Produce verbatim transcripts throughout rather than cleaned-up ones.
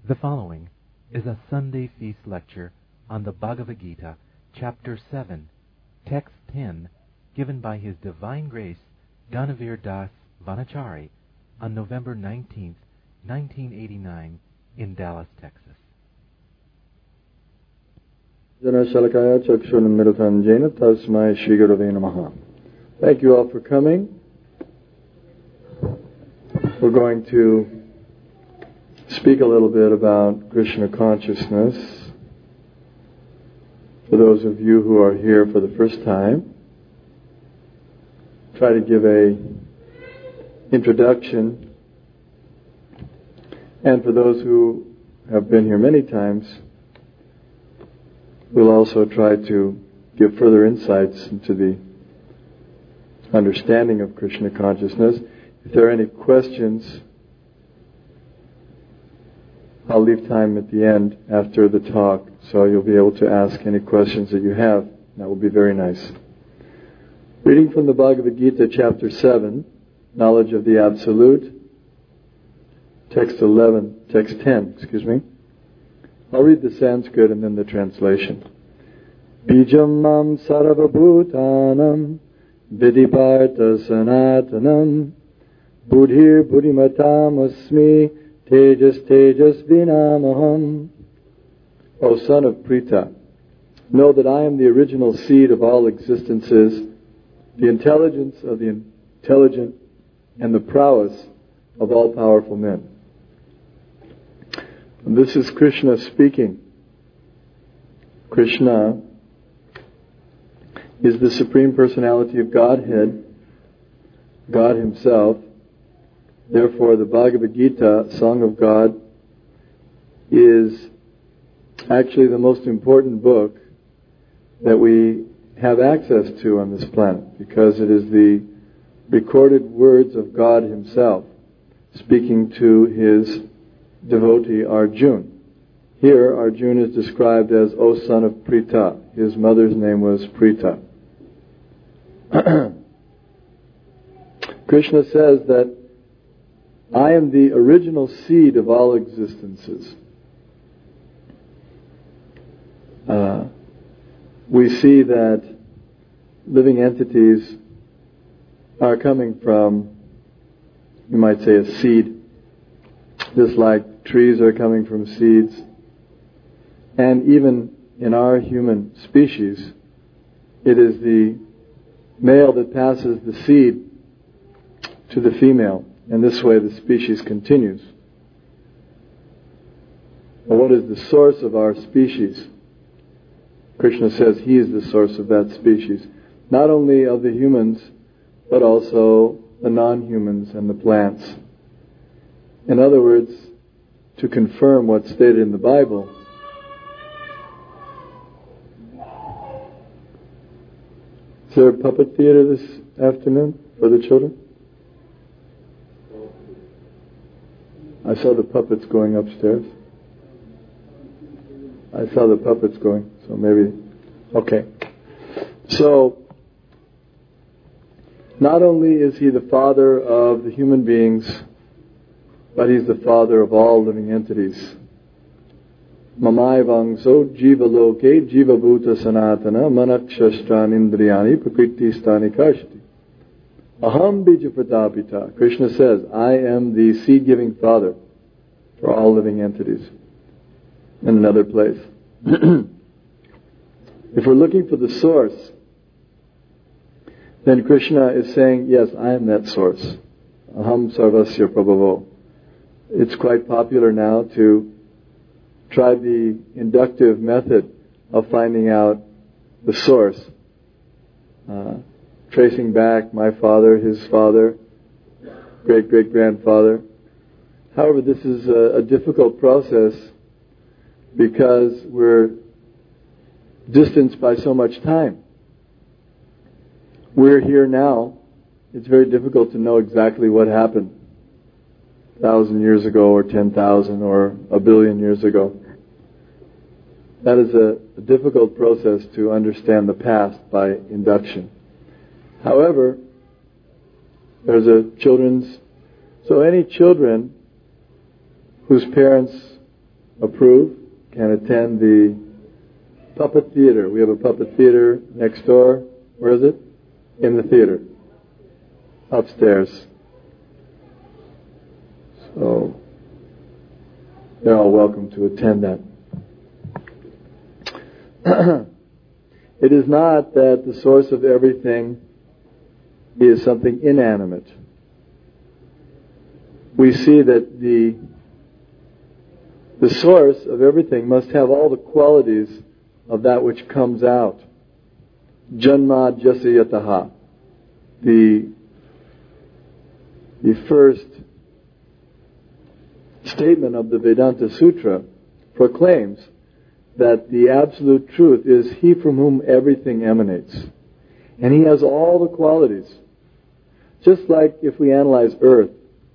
The following is a Sunday Feast lecture on the Bhagavad Gita, Chapter seven, Text ten, given by His Divine Grace, Dhanavir Das Vanachari, on November nineteenth, nineteen eighty-nine, in Dallas, Texas. Thank you all for coming. We're going to speak a little bit about Krishna consciousness for those of you who are here for the first time. Try to give a introduction, and for those who have been here many times, we'll also try to give further insights into the understanding of Krishna consciousness. If there are any questions, I'll leave time at the end after the talk, so you'll be able to ask any questions that you have. That will be very nice. Reading from the Bhagavad Gita, Chapter seven, Knowledge of the Absolute, Text eleven, Text ten, excuse me. I'll read the Sanskrit and then the translation. Bijam mam sarvabhutanam vidiparta sanatanam buddhir buddhimatam asmi tejas tejas vinamaham. O son of Pritha, know that I am the original seed of all existences, the intelligence of the intelligent, and the prowess of all powerful men. And this is Krishna speaking. Krishna is the Supreme Personality of Godhead, God Himself. Therefore, the Bhagavad Gita, Song of God, is actually the most important book that we have access to on this planet, because it is the recorded words of God Himself speaking to His devotee Arjuna. Here, Arjuna is described as, O son of Pritha. His mother's name was Pritha. Krishna says that I am the original seed of all existences. Uh, we see that living entities are coming from, you might say, a seed, just like trees are coming from seeds. And even in our human species, it is the male that passes the seed to the female, and this way the species continues. Well, what is the source of our species? Krishna says He is the source of that species, not only of the humans, but also the non-humans and the plants. In other words, to confirm what's stated in the Bible, is there a puppet theater this afternoon for the children? I saw the puppets going upstairs. I saw the puppets going, so maybe... Okay. So, not only is He the Father of the human beings, but He's the Father of all living entities. Mamai vangso jiva loke jiva bhuta sanatana manakshastran indriyani prakriti stani kashti. Aham bija pratapita. Krishna says, I am the seed-giving Father for all living entities. In another place. If we're looking for the source, then Krishna is saying, yes, I am that source. Aham sarvasya prabhavo. It's quite popular now to try the inductive method of finding out the source. Uh, tracing back my father, his father, great-great-grandfather. However, this is a, a difficult process because we're distanced by so much time. We're here now. It's very difficult to know exactly what happened a thousand years ago or ten thousand or a billion years ago. That is a, a difficult process to understand the past by induction. However, there's a children's... So any children whose parents approve can attend the puppet theater. We have a puppet theater next door. Where is it? In the theater. Upstairs. So, they're all welcome to attend that. It is not that the source of everything is something inanimate. We see that the the source of everything must have all the qualities of that which comes out. Janma Jasayataha. The the first statement of the Vedanta Sutra proclaims that the absolute truth is He from whom everything emanates. And He has all the qualities. Just like if we analyze earth.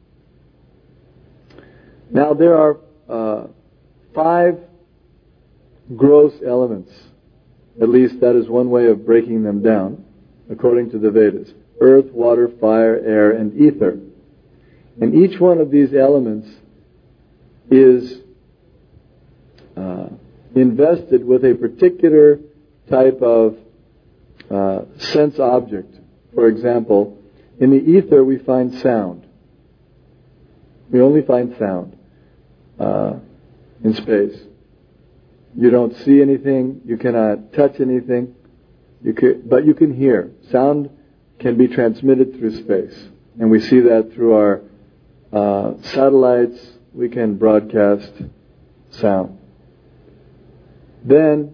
Now there are uh, five gross elements. At least that is one way of breaking them down, according to the Vedas. Earth, water, fire, air, and ether. And each one of these elements is uh, invested with a particular type of uh, sense object. For example, in the ether we find sound. We only find sound uh, in space. You don't see anything, you cannot touch anything, you can, but you can hear. Sound can be transmitted through space. And we see that through our uh, satellites, we can broadcast sound. Then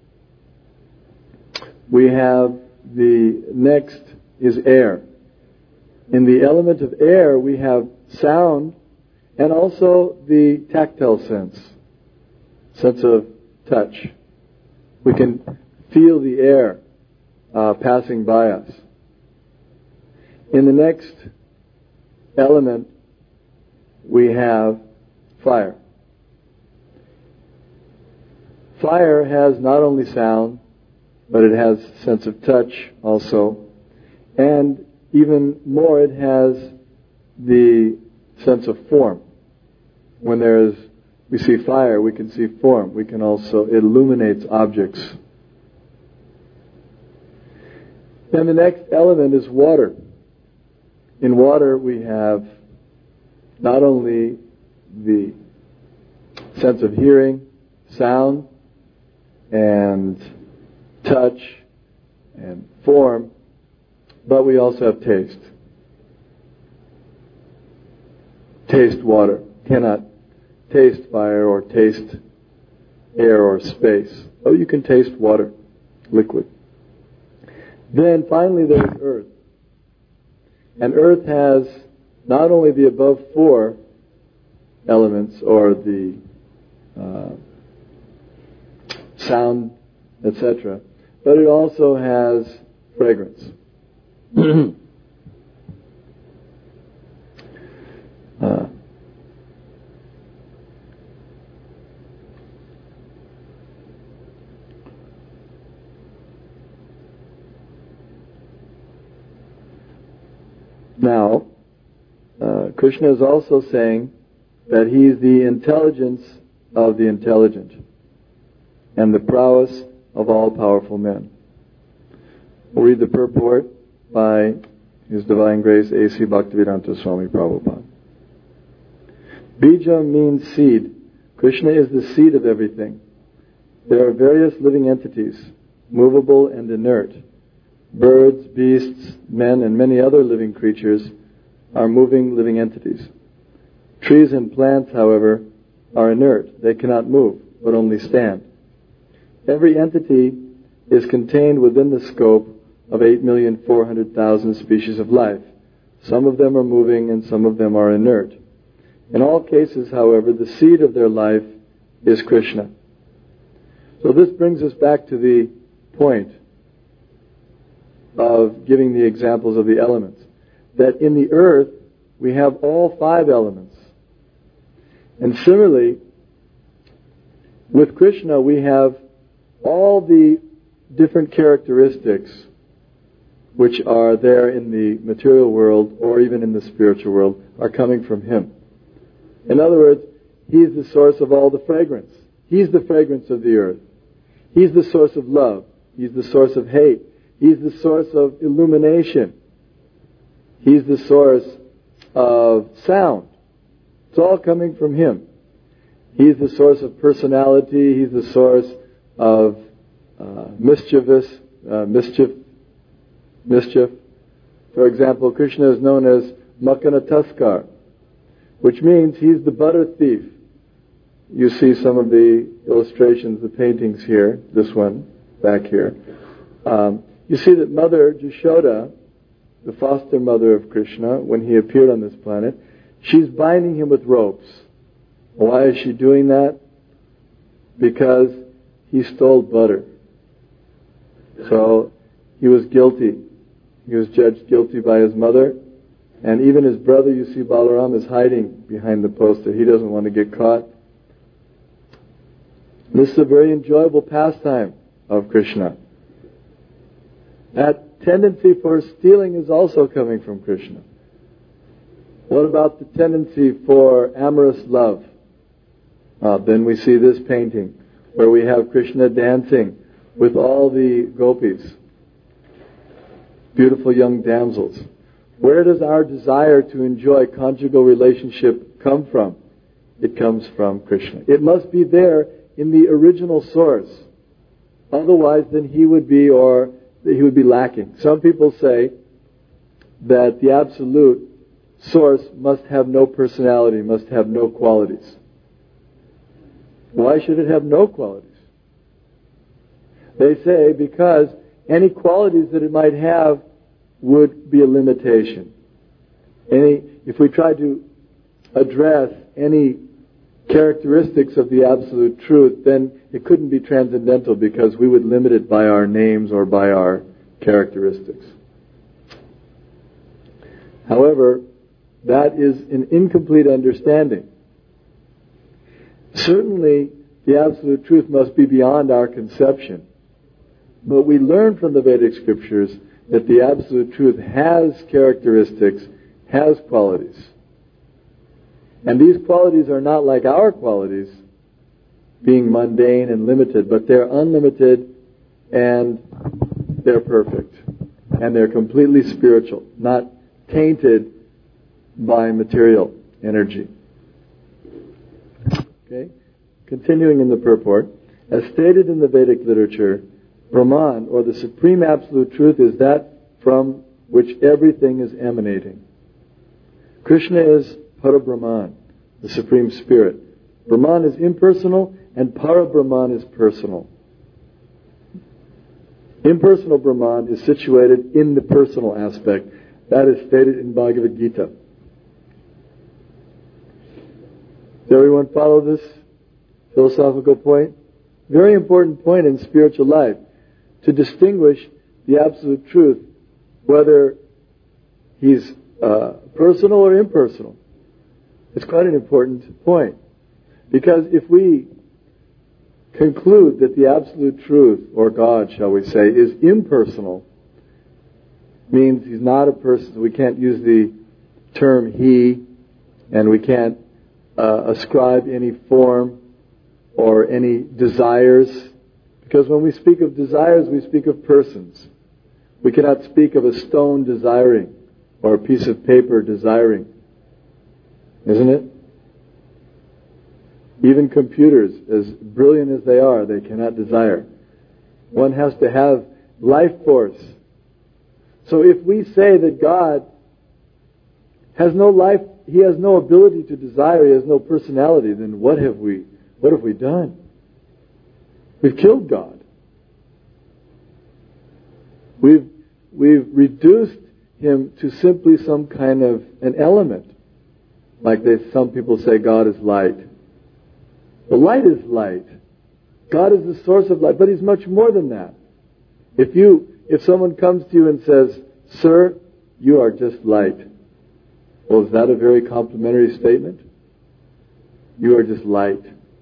we have the next is air. In the element of air we have sound and also the tactile sense, sense of touch. We can feel the air uh, passing by us. In the next element we have fire. Fire has not only sound, but it has sense of touch also. And even more, it has the sense of form. When there is, we see fire, we can see form. We can also, it illuminates objects. Then the next element is water. In water we have not only the sense of hearing, sound, and touch, and form, but we also have taste. Taste water. Cannot taste fire or taste air or space. Oh, you can taste water, liquid. Then finally there's earth. And earth has not only the above four elements or the uh, sound, et cetera, but it also has fragrance. uh, now, uh, Krishna is also saying that He is the intelligence of the intelligent and the prowess of all powerful men. We'll read the purport by His Divine Grace A C Bhaktivedanta Swami Prabhupada. Bija means seed. Krishna is the seed of everything. There are various living entities, movable and inert. Birds, beasts, men, and many other living creatures are moving living entities. Trees and plants, however, are inert. They cannot move, but only stand. Every entity is contained within the scope of eight million four hundred thousand species of life. Some of them are moving and some of them are inert. In all cases, however, the seed of their life is Krishna. So this brings us back to the point of giving the examples of the elements. That in the earth, we have all five elements. And similarly, with Krishna, we have all the different characteristics which are there in the material world or even in the spiritual world are coming from Him. In other words, He's the source of all the fragrance. He's the fragrance of the earth. He's the source of love. He's the source of hate. He's the source of illumination. He's the source of sound. It's all coming from Him. He's the source of personality. He's the source of uh, mischievous, uh, mischief, mischief. For example, Krishna is known as Makana Taskar, which means He's the butter thief. You see some of the illustrations, the paintings here, this one back here. Um, you see that Mother Jashoda, the foster mother of Krishna, when he appeared on this planet, she's binding him with ropes. Why is she doing that? Because he stole butter. So he was guilty. He was judged guilty by his mother. And even his brother, you see, Balaram, is hiding behind the poster. He doesn't want to get caught. This is a very enjoyable pastime of Krishna. That tendency for stealing is also coming from Krishna. What about the tendency for amorous love? Uh, then we see this painting where we have Krishna dancing with all the gopis, beautiful young damsels. Where does our desire to enjoy conjugal relationship come from? It comes from Krishna. It must be there in the original source. Otherwise, then he would be, or he would be lacking. Some people say that the absolute source must have no personality, must have no qualities. Why should it have no qualities? They say because any qualities that it might have would be a limitation. Any, if we try to address any characteristics of the absolute truth, then it couldn't be transcendental because we would limit it by our names or by our characteristics. However, that is an incomplete understanding. Certainly, the absolute truth must be beyond our conception. But we learn from the Vedic scriptures that the absolute truth has characteristics, has qualities. And these qualities are not like our qualities, being mundane and limited, but they're unlimited and they're perfect. And they're completely spiritual, not tainted by material energy. Okay? Continuing in the purport, as stated in the Vedic literature, Brahman, or the supreme absolute truth, is that from which everything is emanating. Krishna is Parabrahman, the Supreme Spirit. Brahman is impersonal and Parabrahman is personal. Impersonal Brahman is situated in the personal aspect. That is stated in Bhagavad Gita. Does everyone follow this philosophical point? Very important point in spiritual life. To distinguish the absolute truth, whether he's uh, personal or impersonal. It's quite an important point. Because if we conclude that the absolute truth, or God, shall we say, is impersonal, means he's not a person, we can't use the term he, and we can't uh, ascribe any form or any desires. Because when we speak of desires, we speak of persons. We cannot speak of a stone desiring or a piece of paper desiring. Isn't it? Even computers, as brilliant as they are, they cannot desire. One has to have life force. So if we say that God has no life, He has no ability to desire, He has no personality, then what have we, what have we done? We've killed God. We've, we've reduced Him to simply some kind of an element. Like they, some people say God is light. The light is light. God is the source of light, but He's much more than that. If you, if someone comes to you and says, "Sir, you are just light," well, is that a very complimentary statement? You are just light.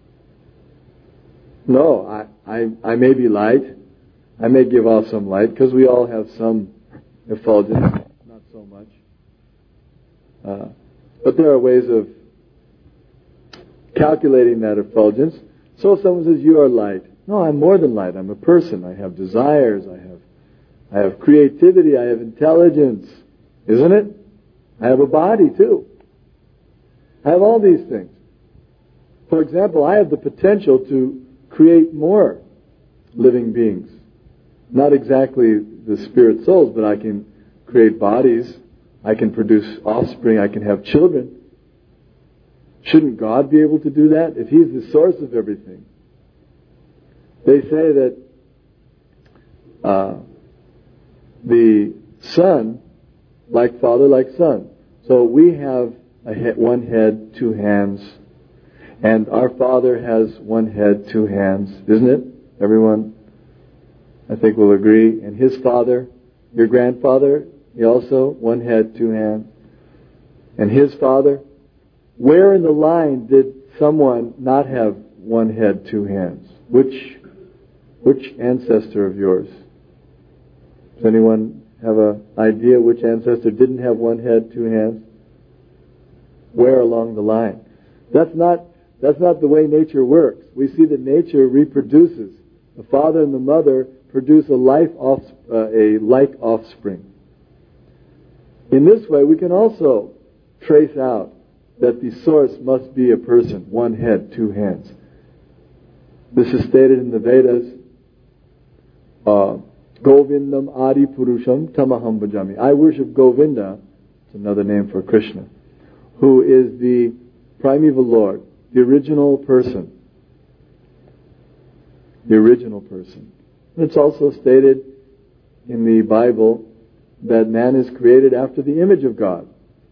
No, I, I, I may be light. I may give off some light, because we all have some effulgence, not so much. Uh, but there are ways of calculating that effulgence. So if someone says, you are light. No, I'm more than light. I'm a person. I have desires. I have, I have creativity. I have intelligence. Isn't it? I have a body too. I have all these things. For example, I have the potential to create more living beings. Not exactly the spirit souls, but I can create bodies. I can produce offspring. I can have children. Shouldn't God be able to do that if He's the source of everything? They say that uh, the Son, like Father, like Son. So we have a head, one head, two hands, and our Father has one head, two hands, isn't it? Everyone, I think, will agree. And His Father, your grandfather, he also one head, two hands. And His Father, where in the line did someone not have one head, two hands? Which which ancestor of yours? Does anyone have an idea which ancestor didn't have one head, two hands? Where along the line? That's not that's not the way nature works. We see that nature reproduces. The father and the mother produce a life off, uh, a like offspring. In this way, we can also trace out that the source must be a person, one head, two hands. This is stated in the Vedas. Uh, Govindam Adi Purusham Tamaham Bhajami. I worship Govinda, it's another name for Krishna, who is the primeval Lord, the original person. The original person. And it's also stated in the Bible that man is created after the image of God.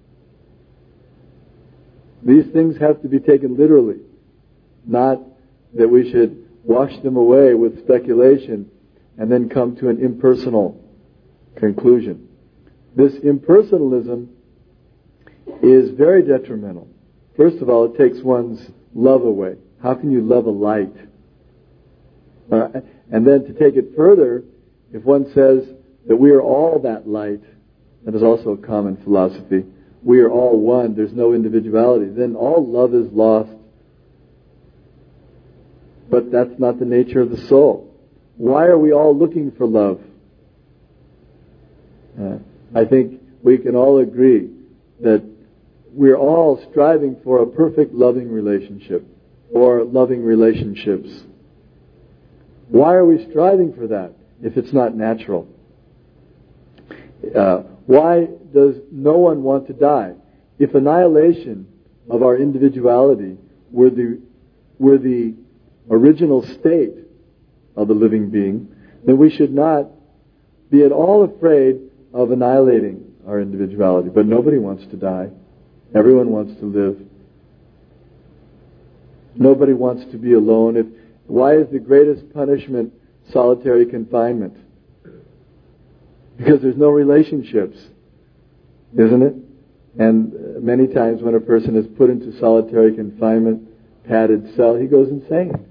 These things have to be taken literally, not that we should wash them away with speculation and then come to an impersonal conclusion. This impersonalism is very detrimental. First of all, it takes one's love away. How can you love a light? Uh, and then to take it further, if one says that we are all that light, that is also a common philosophy, we are all one, there's no individuality, then all love is lost. But that's not the nature of the soul. Why are we all looking for love? Uh, I think we can all agree that we're all striving for a perfect loving relationship or loving relationships. Why are we striving for that if it's not natural? Uh, why does no one want to die? If annihilation of our individuality were the were the original state of the living being, then we should not be at all afraid of annihilating our individuality. But nobody wants to die. Everyone wants to live. Nobody wants to be alone. If, why is the greatest punishment solitary confinement? Because there's no relationships, isn't it? And many times when a person is put into solitary confinement, padded cell, he goes insane.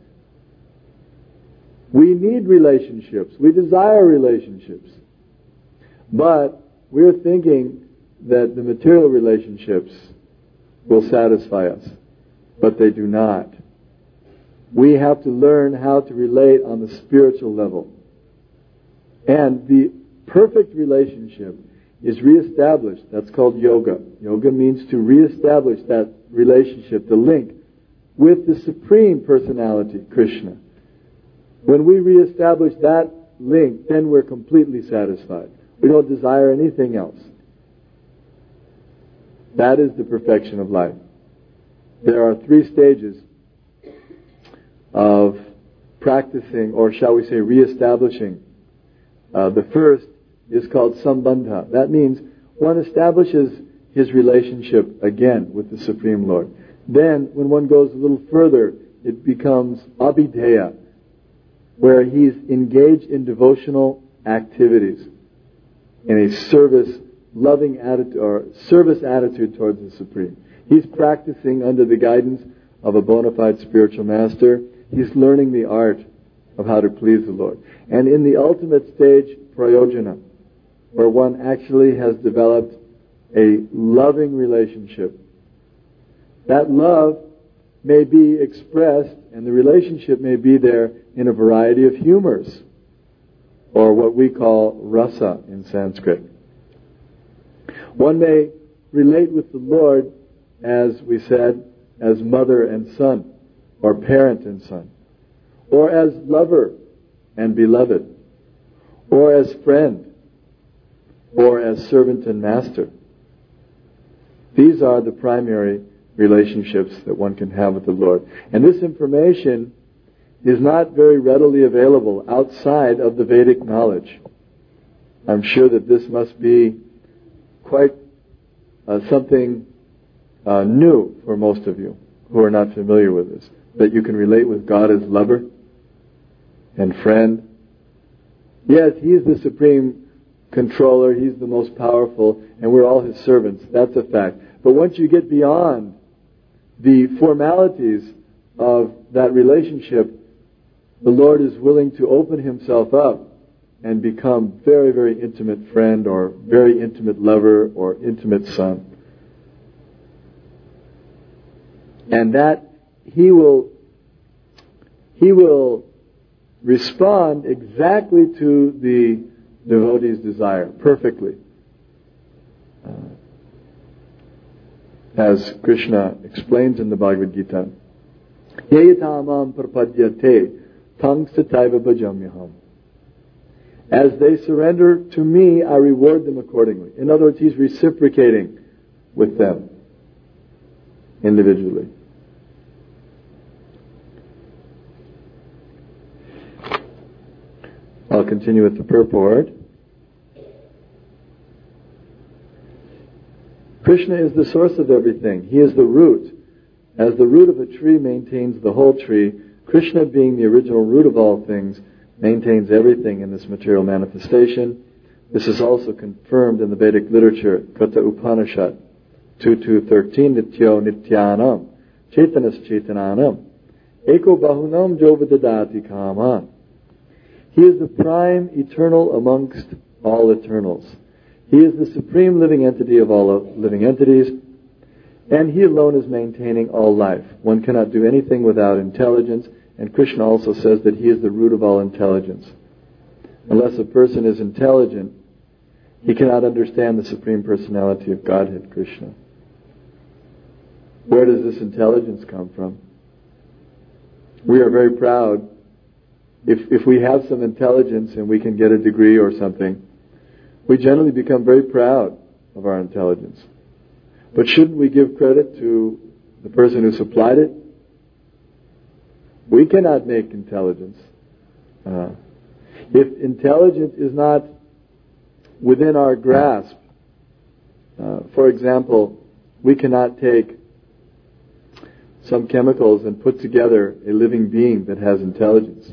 We need relationships. We desire relationships. But we're thinking that the material relationships will satisfy us. But they do not. We have to learn how to relate on the spiritual level. And the perfect relationship is reestablished. That's called yoga. Yoga means to reestablish that relationship, the link, with the Supreme Personality, Krishna. When we reestablish that link, then we're completely satisfied. We don't desire anything else. That is the perfection of life. There are three stages of practicing, or shall we say reestablishing. Uh, the first is called sambandha. That means one establishes his relationship again with the Supreme Lord. Then, when one goes a little further, it becomes abhidheya, where he's engaged in devotional activities, in a service, loving attitude, or service attitude towards the Supreme. He's practicing under the guidance of a bona fide spiritual master. He's learning the art of how to please the Lord. And in the ultimate stage, prayojana, where one actually has developed a loving relationship. That love may be expressed, and the relationship may be there in a variety of humors, or what we call rasa in Sanskrit. One may relate with the Lord, as we said, as mother and son, or parent and son, or as lover and beloved, or as friend, or as servant and master. These are the primary relationships that one can have with the Lord. And this information is not very readily available outside of the Vedic knowledge. I'm sure that this must be quite uh, something uh, new for most of you who are not familiar with this. That you can relate with God as lover and friend. Yes, He's the supreme controller, He's the most powerful, and we're all His servants. That's a fact. But once you get beyond the formalities of that relationship, the Lord is willing to open Himself up and become very, very intimate friend, or very intimate lover, or intimate son. And that He will He will respond exactly to the devotee's desire, perfectly. Uh, as Krishna explains in the Bhagavad Gita, Yeyatamam prapadyate tang sataiva bhajamyaham. As they surrender to me, I reward them accordingly. In other words, He's reciprocating with them individually. I'll continue with the purport. Krishna is the source of everything. He is the root. As the root of a tree maintains the whole tree, Krishna, being the original root of all things, maintains everything in this material manifestation. This is also confirmed in the Vedic literature, Kata Upanishad two two thirteen, Nityo Nityanam, Chaitanas Chaitananam, Eko Bahunam Jovadadati Kaman. He is the prime eternal amongst all eternals. He is the supreme living entity of all living entities, and He alone is maintaining all life. One cannot do anything without intelligence, and Krishna also says that He is the root of all intelligence. Unless a person is intelligent, he cannot understand the Supreme Personality of Godhead, Krishna. Where does this intelligence come from? We are very proud. If if we have some intelligence and we can get a degree or something, we generally become very proud of our intelligence. But shouldn't we give credit to the person who supplied it? We cannot make intelligence. Uh, if intelligence is not within our grasp, uh, for example, we cannot take some chemicals and put together a living being that has intelligence.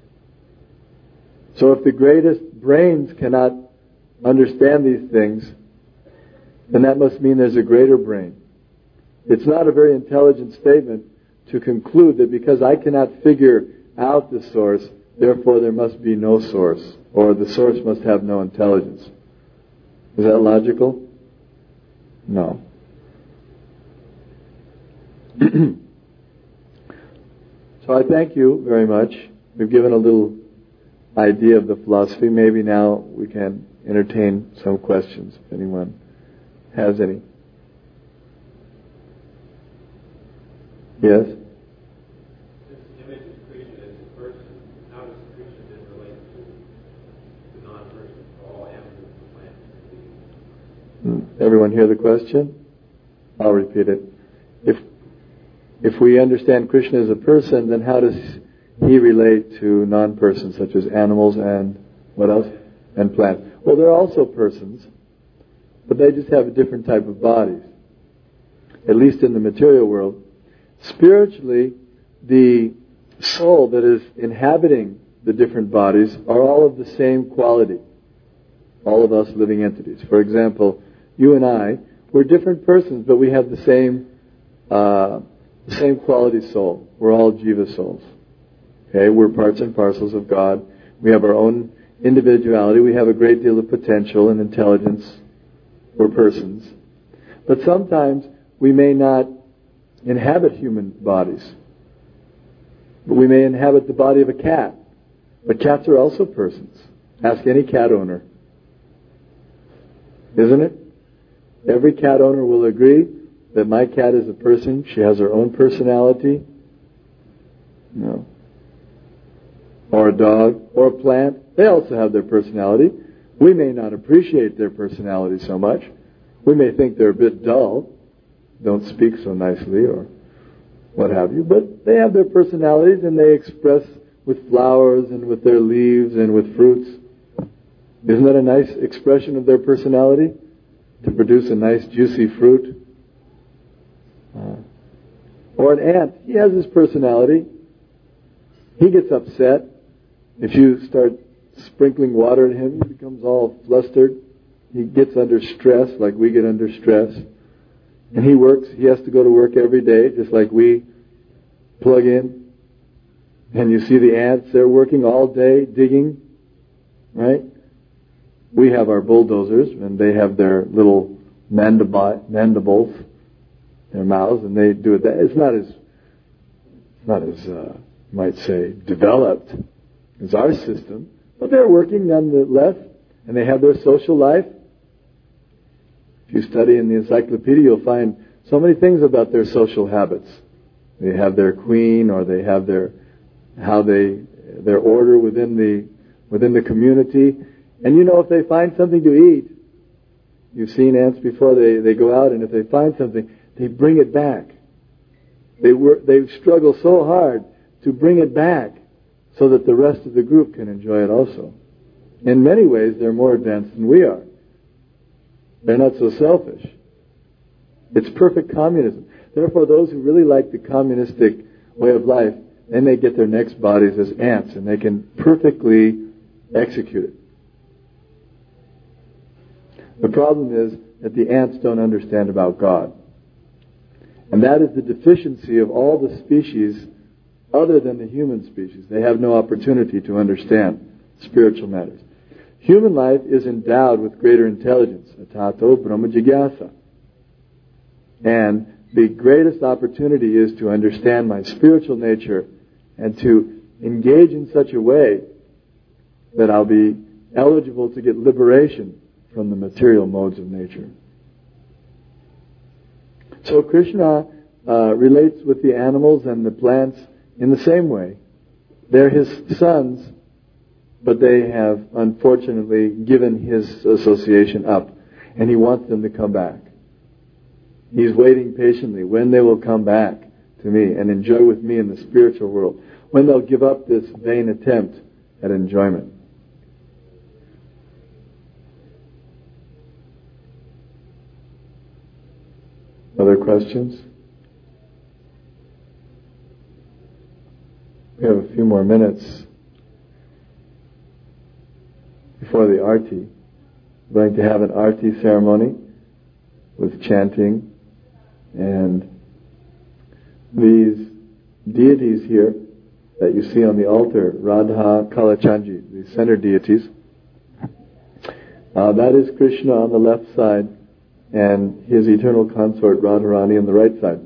So if the greatest brains cannot understand these things, then that must mean there's a greater brain. It's not a very intelligent statement to conclude that because I cannot figure out the source, therefore there must be no source, or the source must have no intelligence. Is that logical? No. So I thank you very much. We've given a little idea of the philosophy. Maybe now we can entertain some questions, if anyone has any. Yes? This image of Krishna as a person, how does Krishna then relate to the non-person, all animals, plants, and beings? Everyone hear the question? I'll repeat it. If if we understand Krishna as a person, then how does He relate to non-persons such as animals and what else? And plants. Well, they're also persons, but they just have a different type of bodies. At least in the material world. Spiritually, the soul that is inhabiting the different bodies are all of the same quality. All of us living entities. For example, you and I, we're different persons, but we have the same uh, the same quality soul. We're all jiva souls. Okay, we're parts and parcels of God. We have our own individuality. We have a great deal of potential and intelligence. We're persons. But sometimes we may not inhabit human bodies. But we may inhabit the body of a cat. But cats are also persons. Ask any cat owner. Isn't it? Every cat owner will agree that my cat is a person. She has her own personality. No. Or a dog, or a plant. They also have their personality. We may not appreciate their personality so much. We may think they're a bit dull, don't speak so nicely, or what have you. But they have their personalities, and they express with flowers and with their leaves and with fruits. Isn't that a nice expression of their personality? To produce a nice juicy fruit. Uh, or an ant, he has his personality. He gets upset. If you start sprinkling water at him, he becomes all flustered. He gets under stress like we get under stress. And he works, he has to go to work every day just like we plug in. And you see the ants, they're working all day digging, right? We have our bulldozers, and they have their little mandibi- mandibles, their mouths, and they do it. That it's not as, not as uh, you might say, developed as our system, but they're working nonetheless, and they have their social life. If you study in the encyclopedia, you'll find so many things about their social habits. They have their queen, or they have their how they their order within the within the community. And you know, if they find something to eat, you've seen ants before, they, they go out, and if they find something, they bring it back. They work, they struggle so hard to bring it back so that the rest of the group can enjoy it also. In many ways, they're more advanced than we are. They're not so selfish. It's perfect communism. Therefore, those who really like the communistic way of life, they may get their next bodies as ants, and they can perfectly execute it. The problem is that the ants don't understand about God. And that is the deficiency of all the species other than the human species. They have no opportunity to understand spiritual matters. Human life is endowed with greater intelligence, atato brahma jigyasa. And the greatest opportunity is to understand my spiritual nature and to engage in such a way that I'll be eligible to get liberation from the material modes of nature. So Krishna uh, relates with the animals and the plants in the same way. They're his sons, but they have unfortunately given his association up, and he wants them to come back. He's waiting patiently when they will come back to me and enjoy with me in the spiritual world, when they'll give up this vain attempt at enjoyment. Other questions? We have a few more minutes before the arti. We're going to have an arti ceremony with chanting, and these deities here that you see on the altar, Radha, Kalachandji, the center deities, uh, that is Krishna on the left side, and his eternal consort Radharani on the right side.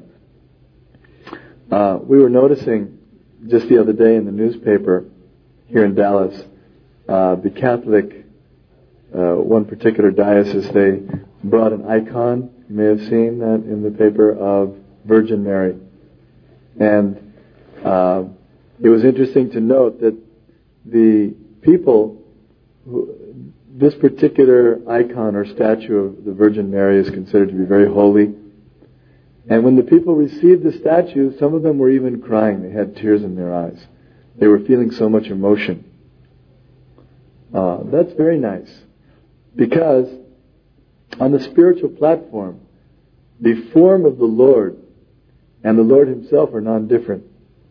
Uh, we were noticing just the other day in the newspaper here in Dallas, uh, the Catholic, uh, one particular diocese, they brought an icon, you may have seen that in the paper, of Virgin Mary. And uh, it was interesting to note that the people who, this particular icon or statue of the Virgin Mary is considered to be very holy. And when the people received the statue, some of them were even crying. They had tears in their eyes. They were feeling so much emotion. Uh, that's very nice. Because on the spiritual platform, the form of the Lord and the Lord himself are non-different.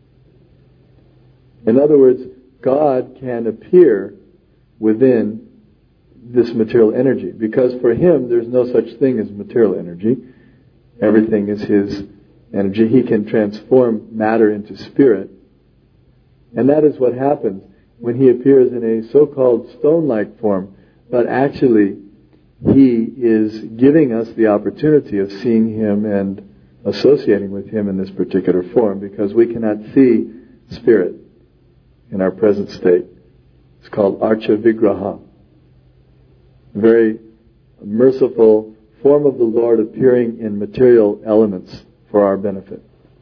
In other words, God can appear within this material energy, because for him there's no such thing as material energy. Everything is his energy. He can transform matter into spirit, and that is what happens when he appears in a so-called stone-like form, but actually he is giving us the opportunity of seeing him and associating with Him in this particular form, because we cannot see Spirit in our present state. It's called Archa Vigraha. A very merciful form of the Lord appearing in material elements for our benefit.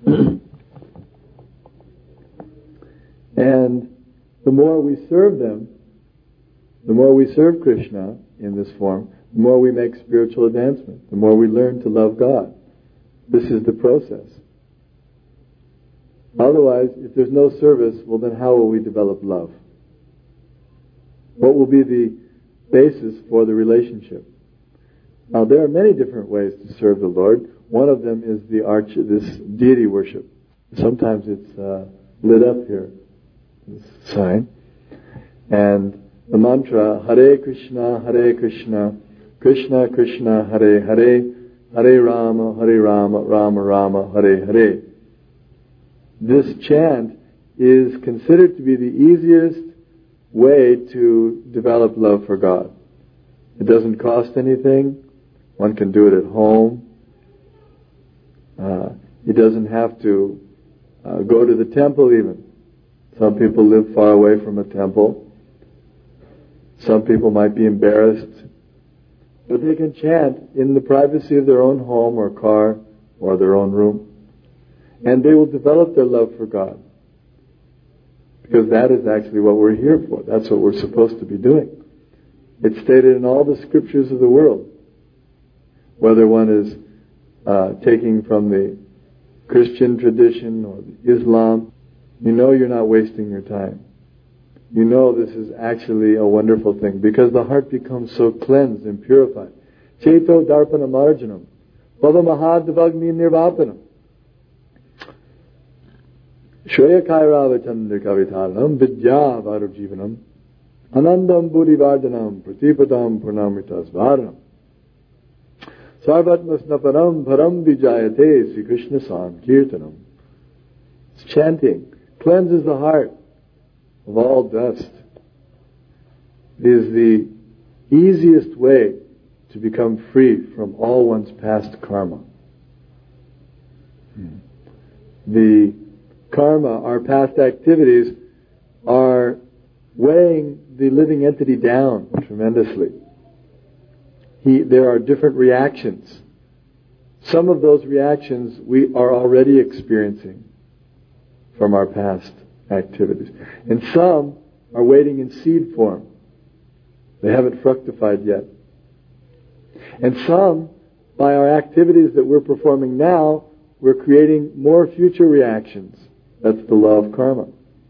And the more we serve them, the more we serve Krishna in this form, the more we make spiritual advancement, the more we learn to love God. This is the process. Otherwise, if there's no service, well then how will we develop love? What will be the basis for the relationship? Now there are many different ways to serve the Lord. One of them is the arch, this deity worship. Sometimes it's uh, lit up here, this sign. And the mantra, Hare Krishna, Hare Krishna, Krishna Krishna, Hare Hare, Hare Rama, Hare Rama, Rama Rama, Hare Hare. This chant is considered to be the easiest way to develop love for God. It doesn't cost anything. One can do it at home. Uh, it doesn't have to uh, go to the temple even. Some people live far away from a temple. Some people might be embarrassed. But they can chant in the privacy of their own home or car or their own room. And they will develop their love for God. Because that is actually what we're here for. That's what we're supposed to be doing. It's stated in all the scriptures of the world. Whether one is uh, taking from the Christian tradition or the Islam, you know you're not wasting your time. You know this is actually a wonderful thing, because the heart becomes so cleansed and purified. Cheto darpana marjanam, pada mahadvagni nirvapanam, shreya kairavachandra kavitaranam, vidya varujivanam, anandam buddhivardhanam, pratipadam purnamritas varanam, sarvatmasnaparam param vijayate Sri Krishna Sankirtanam. It's chanting cleanses the heart of all dust. It is the easiest way to become free from all one's past karma. Hmm. The karma, our past activities, are weighing the living entity down tremendously. He, there are different reactions. Some of those reactions we are already experiencing from our past activities. And some are waiting in seed form. They haven't fructified yet. And some, by our activities that we're performing now, we're creating more future reactions. That's the law of karma.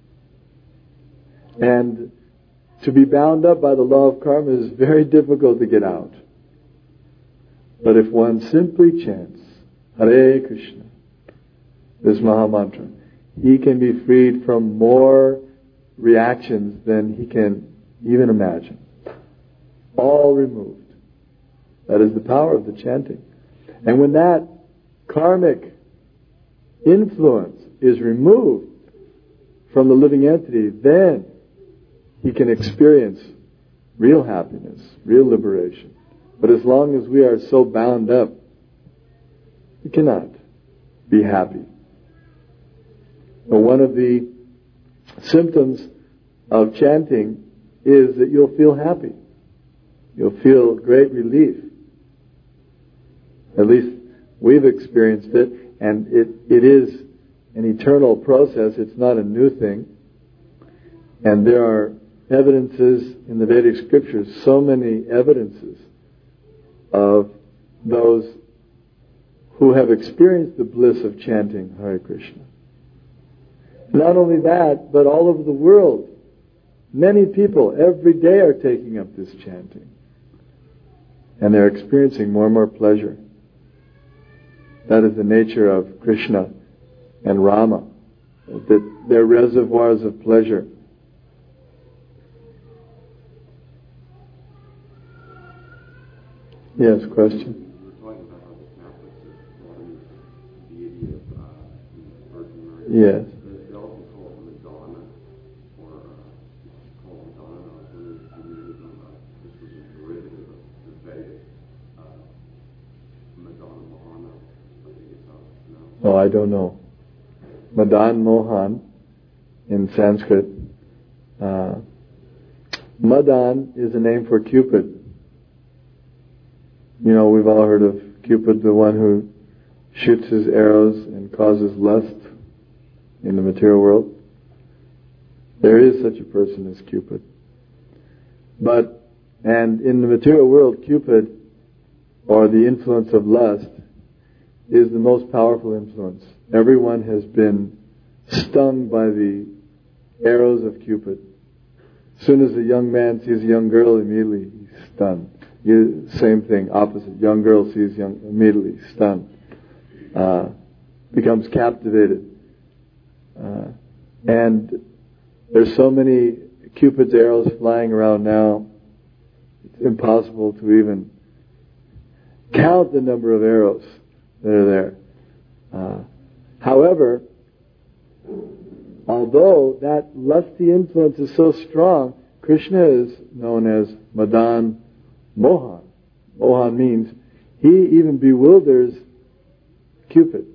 And to be bound up by the law of karma is very difficult to get out. But if one simply chants Hare Krishna, this Maha Mantra, he can be freed from more reactions than he can even imagine. All removed. That is the power of the chanting. And when that karmic influence is removed from the living entity, then he can experience real happiness, real liberation. But as long as we are so bound up, we cannot be happy. But one of the symptoms of chanting is that you'll feel happy. You'll feel great relief. At least we've experienced it, and it, it is an eternal process. It's not a new thing. And there are evidences in the Vedic scriptures, so many evidences of those who have experienced the bliss of chanting Hare Krishna. Not only that, but all over the world, many people every day are taking up this chanting. And they're experiencing more and more pleasure. That is the nature of Krishna and Rama, that they're reservoirs of pleasure. Yes, question? Yes. I don't know. Madan Mohan in Sanskrit. Uh, Madan is a name for Cupid. You know, we've all heard of Cupid, the one who shoots his arrows and causes lust in the material world. There is such a person as Cupid. But, and in the material world, Cupid, or the influence of lust, is the most powerful influence. Everyone has been stung by the arrows of Cupid. As soon as a young man sees a young girl, immediately he's stunned. You, same thing, opposite. Young girl sees young, immediately stunned. Uh, becomes captivated. Uh, and there's so many Cupid's arrows flying around now, it's impossible to even count the number of arrows that are there. Uh, however, although that lusty influence is so strong, Krishna is known as Madan Mohan. Mohan means he even bewilders Cupid.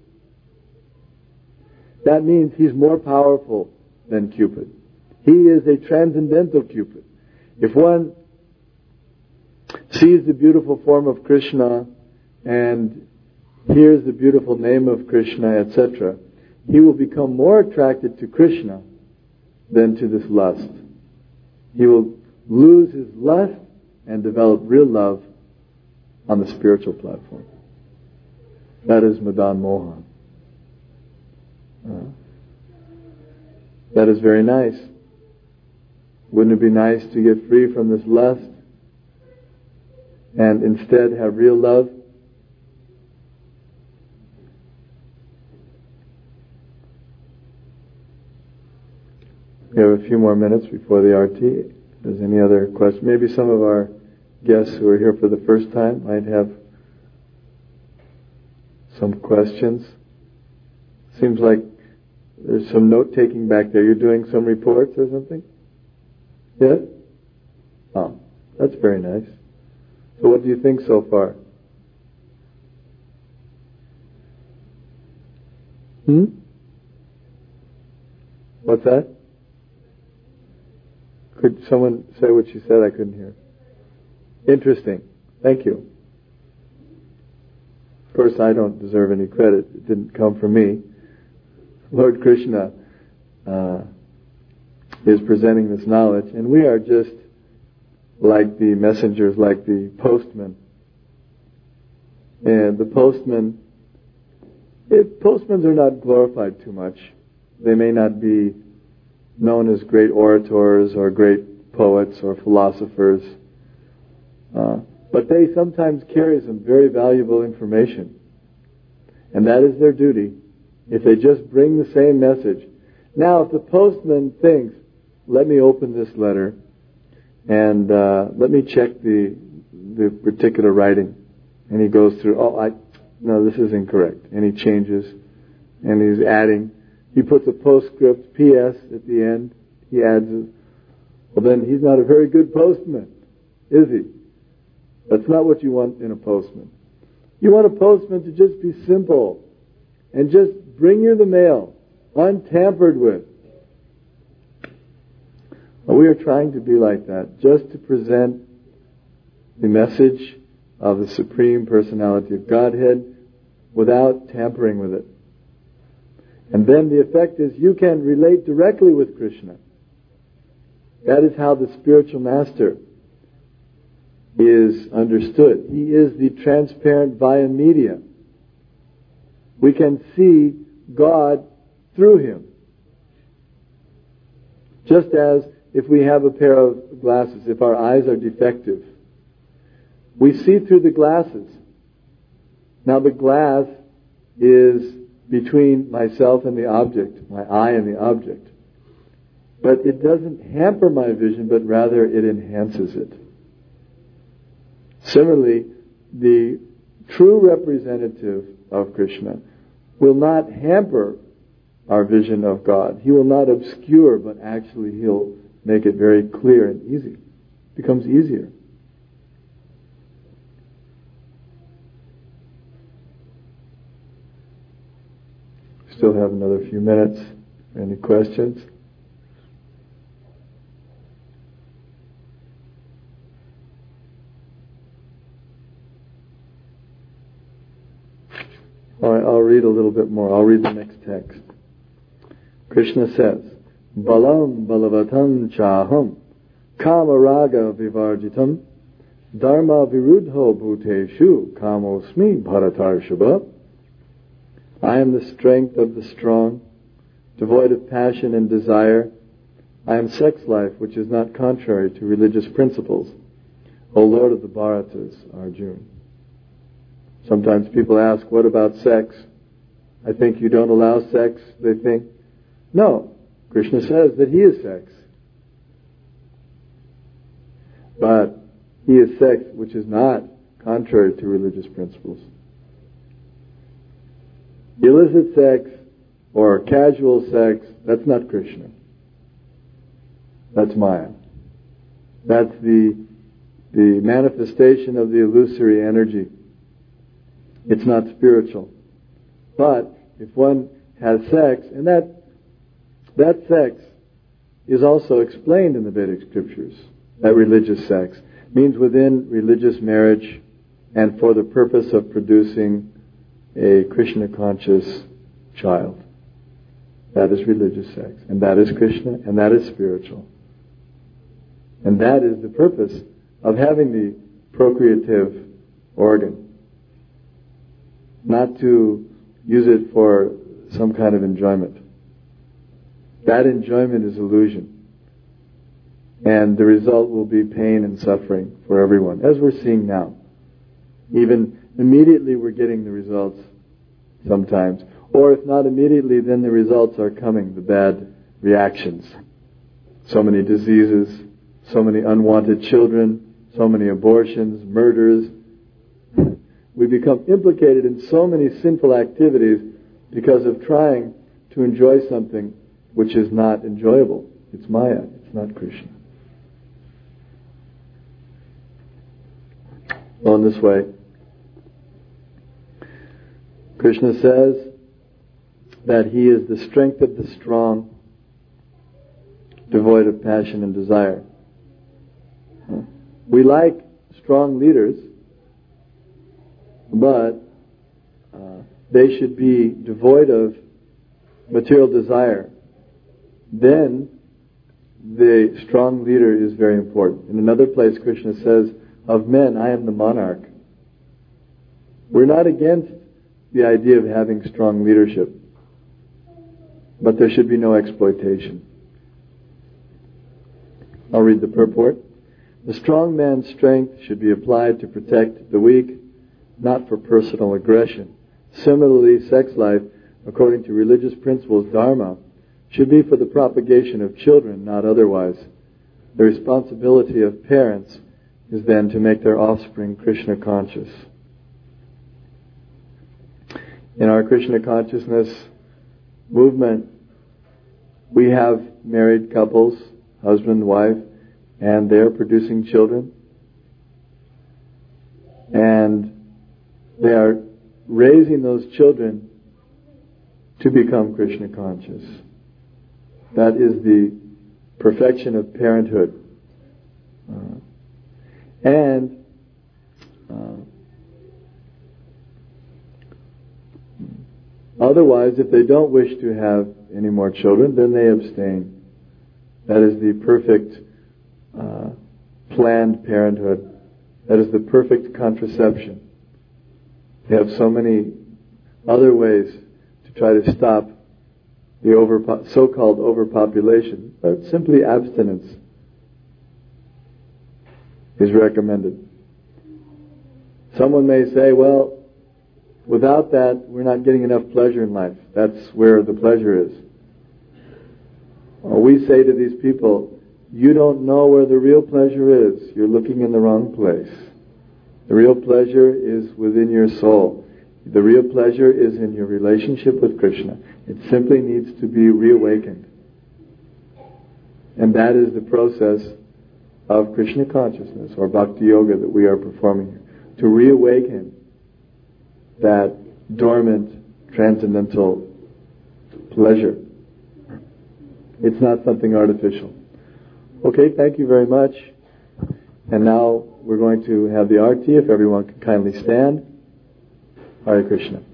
That means he's more powerful than Cupid. He is a transcendental Cupid. If one sees the beautiful form of Krishna and hears the beautiful name of Krishna, et cetera, he will become more attracted to Krishna than to this lust. He will lose his lust and develop real love on the spiritual platform. That is Madan Mohan. Uh, that is very nice. Wouldn't it be nice to get free from this lust and instead have real love? We have a few more minutes before the R T. If there's any other questions, maybe some of our guests who are here for the first time might have some questions. Seems like there's some note-taking back there. You're doing some reports or something? Yes? Oh, that's very nice. So what do you think so far? Hmm? What's that? Could someone say what she said? I couldn't hear. Interesting. Thank you. Of course, I don't deserve any credit. It didn't come from me. Lord Krishna uh, is presenting this knowledge, and we are just like the messengers, like the postman. And the postman, it, postmen are not glorified too much. They may not be known as great orators or great poets or philosophers, uh, but they sometimes carry some very valuable information. And that is their duty, if they just bring the same message. Now, if the postman thinks, let me open this letter and uh, let me check the the particular writing, and he goes through, oh, I no, this is incorrect, and he changes, and he's adding. He puts a postscript, P S at the end. He adds it. Well, then he's not a very good postman, is he? That's not what you want in a postman. You want a postman to just be simple and just bring you the mail, untampered with. Well, we are trying to be like that, just to present the message of the Supreme Personality of Godhead without tampering with it. And then the effect is you can relate directly with Krishna. That is how the spiritual master is understood. He is the transparent via media. We can see God through him. Just as if we have a pair of glasses, if our eyes are defective, we see through the glasses. Now the glass is between myself and the object, my eye and the object. But it doesn't hamper my vision, but rather it enhances it. Similarly, the true representative of Krishna will not hamper our vision of God. He will not obscure, but actually he'll make it very clear and easy. It becomes easier. still have another few minutes. Any questions? All right, I'll read a little bit more. I'll read the next text. Krishna says, Balam balavatam chaham kama raga vivarjitam dharma virudho bhuteshu kamosmi bharatarshava. I am the strength of the strong, devoid of passion and desire. I am sex life, which is not contrary to religious principles. O Lord of the Bharatas, Arjuna. Sometimes people ask, what about sex? I think you don't allow sex, they think. No, Krishna says that he is sex. But he is sex which is not contrary to religious principles. Illicit sex or casual sex, that's not Krishna. That's Maya. That's the, the manifestation of the illusory energy. It's not spiritual. But if one has sex, and that that sex is also explained in the Vedic scriptures, that religious sex means within religious marriage and for the purpose of producing a Krishna conscious child. That is religious sex, and that is Krishna, and that is spiritual. And that is the purpose of having the procreative organ. Not to use it for some kind of enjoyment. That enjoyment is illusion. And the result will be pain and suffering for everyone, as we're seeing now. Even immediately we're getting the results sometimes. Or if not immediately, then the results are coming, the bad reactions. So many diseases, so many unwanted children, so many abortions, murders. We become implicated in so many sinful activities because of trying to enjoy something which is not enjoyable. It's Maya, it's not Krishna. Well, in this way, Krishna says that he is the strength of the strong, devoid of passion and desire. We like strong leaders, but uh, they should be devoid of material desire. Then the strong leader is very important. In another place, Krishna says, of men, I am the monarch. We're not against the idea of having strong leadership, but there should be no exploitation. I'll read the purport. The strong man's strength should be applied to protect the weak, not for personal aggression. Similarly, sex life, according to religious principles, dharma, should be for the propagation of children, not otherwise. The responsibility of parents is then to make their offspring Krishna conscious. In our Krishna consciousness movement, we have married couples, husband, wife, and they're producing children. And they are raising those children to become Krishna conscious. That is the perfection of parenthood. Uh, and uh, otherwise, if they don't wish to have any more children, then they abstain. That is the perfect uh, planned parenthood. That is the perfect contraception. They have so many other ways to try to stop the over, so-called overpopulation, but simply abstinence is recommended. Someone may say, well, without that, we're not getting enough pleasure in life. That's where the pleasure is. Or we say to these people, you don't know where the real pleasure is. You're looking in the wrong place. The real pleasure is within your soul. The real pleasure is in your relationship with Krishna. It simply needs to be reawakened. And that is the process of Krishna consciousness or Bhakti Yoga that we are performing here. To reawaken that dormant, transcendental pleasure. It's not something artificial. Okay, thank you very much. And now we're going to have the arti, if everyone can kindly stand. Hare Krishna.